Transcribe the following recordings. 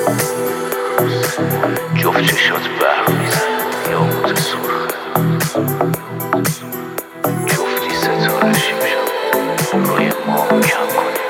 جفت چشات برق میزن یاقوت سرخ، جفتی ستاره شیمشم روی ما کم کنیم.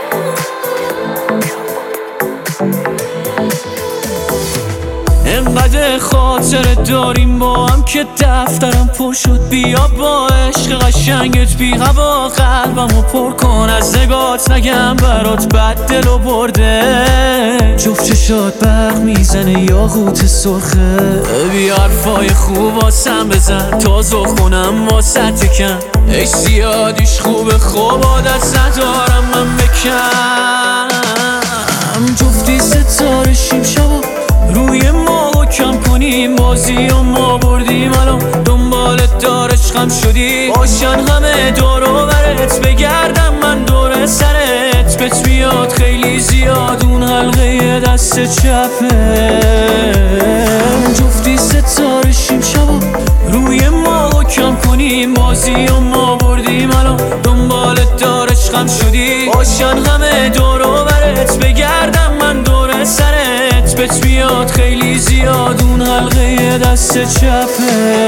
انقدر خاطر داریم با هم که دفترم پر شد. بیا با عشق قشنگت بی هوا قلبمو پر کن. از نگات نگم برات بد دلو برده. جفت چشات برق میزنه یاقوت سرخه. بیا حرفای خوب واسم بزن تا زخونم واسه تکن. ای زیادیش خوبه خوب عادت ندارم من بکن. جفتی ستاره شیم شبا روی ما کم کنیم. بازی و ما بردیم الان دنبالت دار عشقم شدی. باشن همه دور و برت بگردم من دور سرت. بهت میاد خیلی زیاد اون حلقه دست چپه. جفتی ستاره شیم شبا روی ما کم کنیم. بازی و ما بردیم الان دنبالت دار عشقم شدی. باشن همه دور و برت بگردم من دور سرت. بهت میاد خیلی زیاد اون حلقه دست چپه.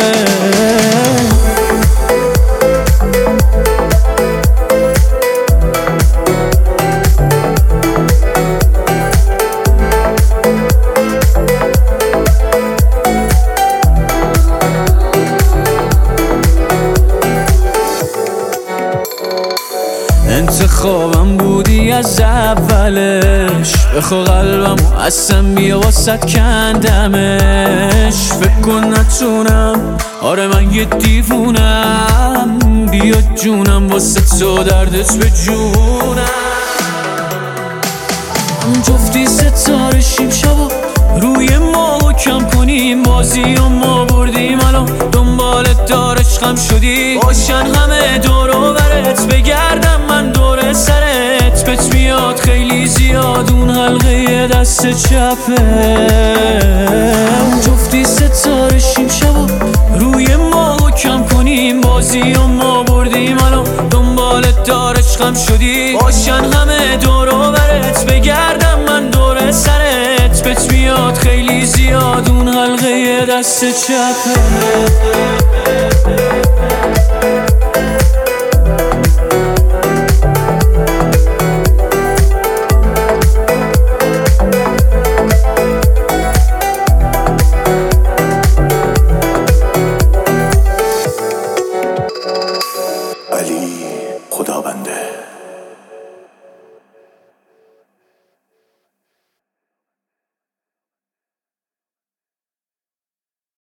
انتخابم بودی از اولش. بخوا قلبمو اصلا بیا واسد کندمش. فکر کن نتونم آره من یه دیوونم. بیا جونم واسه تو دردت به جونم. جفتی ستاره شیم شبا روی ما کم کنیم. بازی و ما بردیم الان دنبالت دار عشقم شدی. باشن همه دور و برت بگردم من دور سرت. بهت میاد خیلی زیاد اون حلقه دست چپه. جفتی ستاره شیم شبا روی ما کم کنیم. بازی و ما بردیم الان دنبالت دار عشقم شدی. باشن همه دور و برت بگردم من دور سرت. بهت میاد خیلی زیاد اون حلقه دست چپه.